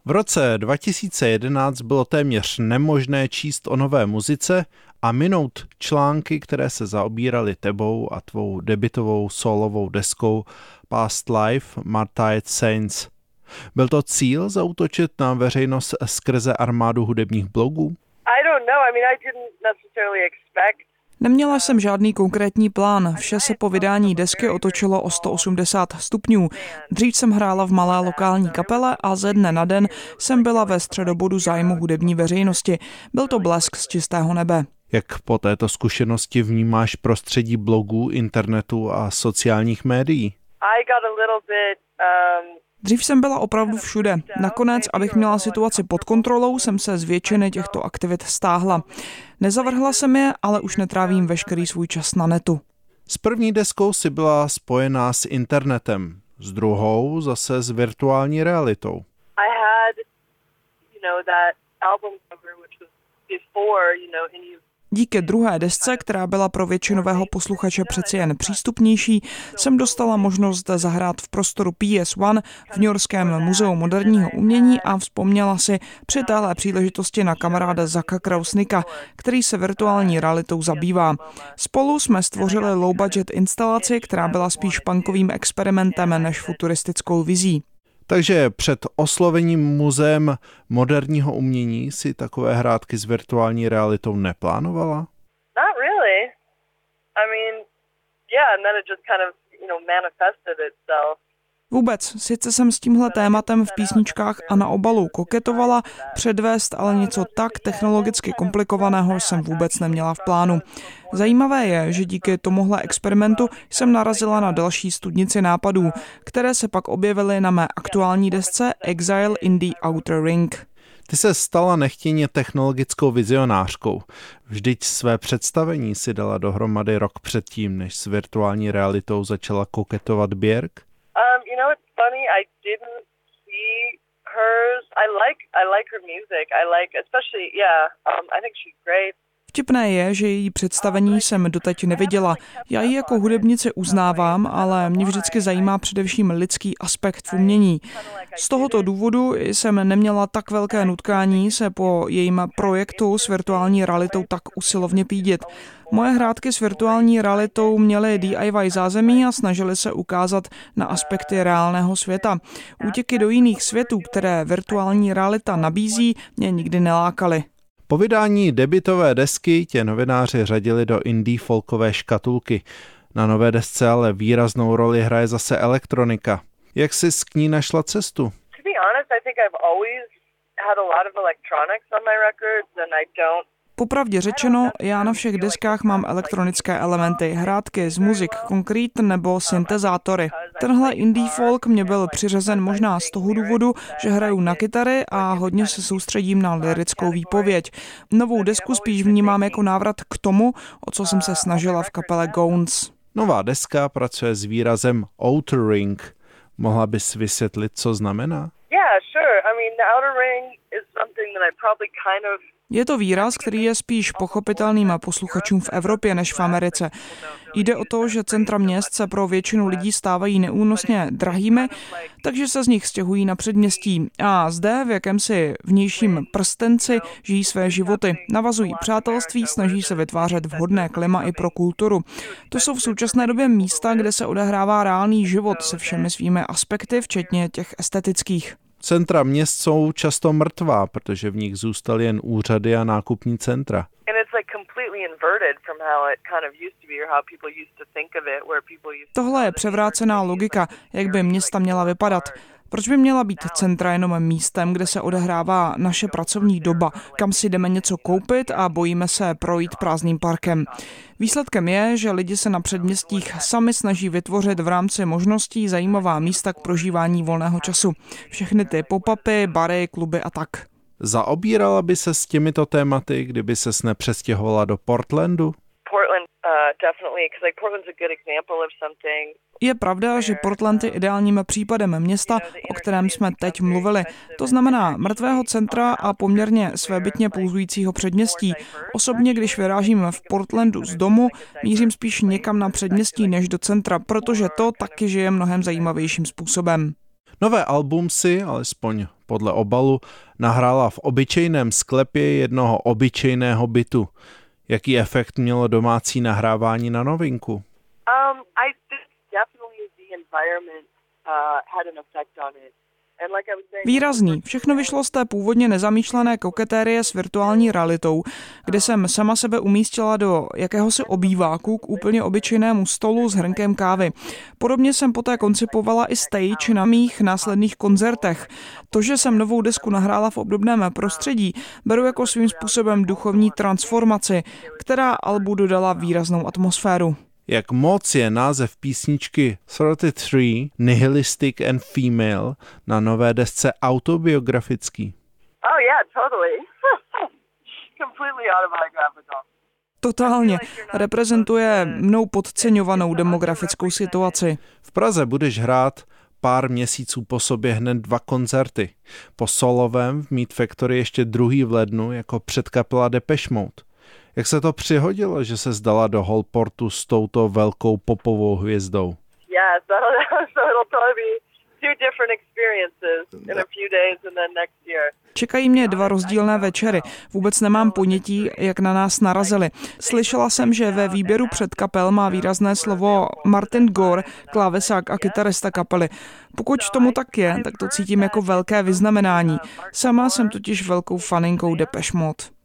V roce 2011 bylo téměř nemožné číst o nové muzice a minout články, které se zaobíraly tebou a tvou debutovou solovou deskou Past Life Martyred Saints. Byl to cíl zaútočit na veřejnost skrze armádu hudebních blogů? Neměla jsem žádný konkrétní plán, vše se po vydání desky otočilo o 180 stupňů. Dřív jsem hrála v malé lokální kapele a ze dne na den jsem byla ve středobodu zájmu hudební veřejnosti. Byl to blesk z čistého nebe. Jak po této zkušenosti vnímáš prostředí blogů, internetu a sociálních médií? Dřív jsem byla opravdu všude. Nakonec, abych měla situaci pod kontrolou, jsem se z většiny těchto aktivit stáhla. Nezavrhla jsem je, ale už netrávím veškerý svůj čas na netu. S první deskou si byla spojená s internetem, s druhou zase s virtuální realitou. Díky druhé desce, která byla pro většinového posluchače přeci jen přístupnější, jsem dostala možnost zahrát v prostoru PS1 v Newyorském muzeu moderního umění a vzpomněla si při téhle příležitosti na kamaráda Zacka Krausnicka, který se virtuální realitou zabývá. Spolu jsme stvořili low-budget instalaci, která byla spíš punkovým experimentem než futuristickou vizí. Takže před oslovením muzeem moderního umění si takové hrátky s virtuální realitou neplánovala? Not really. And then it just kind of, manifested itself. Vůbec, sice jsem s tímhle tématem v písničkách a na obalu koketovala, předvést ale něco tak technologicky komplikovaného jsem vůbec neměla v plánu. Zajímavé je, že díky tomuhle experimentu jsem narazila na další studnici nápadů, které se pak objevily na mé aktuální desce Exile in the Outer Ring. Ty se stala nechtěně technologickou vizionářkou. Vždyť své představení si dala dohromady rok předtím, než s virtuální realitou začala koketovat Björk. It's funny. I didn't see hers. I like her music. Especially, I think she's great. Vtipné je, že její představení jsem doteď neviděla. Já ji jako hudebnici uznávám, ale mě vždycky zajímá především lidský aspekt v umění. Z tohoto důvodu jsem neměla tak velké nutkání se po jejím projektu s virtuální realitou tak usilovně pídit. Moje hrátky s virtuální realitou měly DIY zázemí a snažily se ukázat na aspekty reálného světa. Útěky do jiných světů, které virtuální realita nabízí, mě nikdy nelákaly. Po vydání debutové desky tě novináři řadili do indie folkové škatulky. Na nové desce ale výraznou roli hraje zase elektronika. Jak jsi k ní našla cestu? To be honest, I think I've always had a lot of electronics on my records and I don't. Popravdě řečeno, já na všech deskách mám elektronické elementy, hrátky z Music Concrete nebo syntezátory. Tenhle indie folk mě byl přiřazen možná z toho důvodu, že hraju na kytary a hodně se soustředím na lyrickou výpověď. Novou desku spíš vnímám jako návrat k tomu, o co jsem se snažila v kapele Gones. Nová deska pracuje s výrazem Outer Ring. Mohla bys vysvětlit, co znamená? Yeah, sure. The outer ring is something that I probably kind of. Je to výraz, který je spíš pochopitelným posluchačům v Evropě než v Americe. Jde o to, že centra měst se pro většinu lidí stávají neúnosně drahými, takže se z nich stěhují na předměstí a zde v jakémsi vnějším prstenci žijí své životy, navazují přátelství, snaží se vytvářet vhodné klima i pro kulturu. To jsou v současné době místa, kde se odehrává reálný život se všemi svými aspekty, včetně těch estetických. Centra měst jsou často mrtvá, protože v nich zůstaly jen úřady a nákupní centra. Tohle je převrácená logika, jak by města měla vypadat. Proč by měla být centra jenom místem, kde se odehrává naše pracovní doba, kam si jdeme něco koupit a bojíme se projít prázdným parkem? Výsledkem je, že lidi se na předměstích sami snaží vytvořit v rámci možností zajímavá místa k prožívání volného času. Všechny ty pop-upy, bary, kluby a tak. Zaobírala by se s těmito tématy, kdyby ses nepřestěhovala do Portlandu? Je pravda, že Portland je ideálním případem města, o kterém jsme teď mluvili. To znamená mrtvého centra a poměrně svébytně pulzujícího předměstí. Osobně, když vyrážím v Portlandu z domu, mířím spíš někam na předměstí než do centra, protože to taky žije mnohem zajímavějším způsobem. Nové album si, alespoň podle obalu, nahrála v obyčejném sklepě jednoho obyčejného bytu. Jaký efekt mělo domácí nahrávání na novinku? I think definitely the environment had an effect on it. Výrazný. Všechno vyšlo z té původně nezamýšlené koketérie s virtuální realitou, kde jsem sama sebe umístila do jakéhosi obýváku k úplně obyčejnému stolu s hrnkem kávy. Podobně jsem poté koncipovala i stage na mých následných koncertech. To, že jsem novou desku nahrála v obdobném prostředí, beru jako svým způsobem duchovní transformaci, která albu dodala výraznou atmosféru. Jak moc je název písničky 33 Nihilistic and Female na nové desce autobiografický? Oh yeah, totally. Completely autobiographical. Totálně. Reprezentuje mnou podceňovanou demografickou situaci. V Praze budeš hrát pár měsíců po sobě hned 2 koncerty. Po solovém v Meat Factory ještě 2. v lednu jako předkapela Depeche Mode. Jak se to přihodilo, že se zdala do Hallportu s touto velkou popovou hvězdou? Yes, so it'll probably be 2 different experiences in a few days and then next year. Čekají mě 2 rozdílné večery. Vůbec nemám ponětí, jak na nás narazili. Slyšela jsem, že ve výběru předkapel má výrazné slovo Martin Gore, klávesák a kytarista kapely. Pokud tomu tak je, tak to cítím jako velké vyznamenání. Sama jsem totiž velkou faninkou Depeche Mode.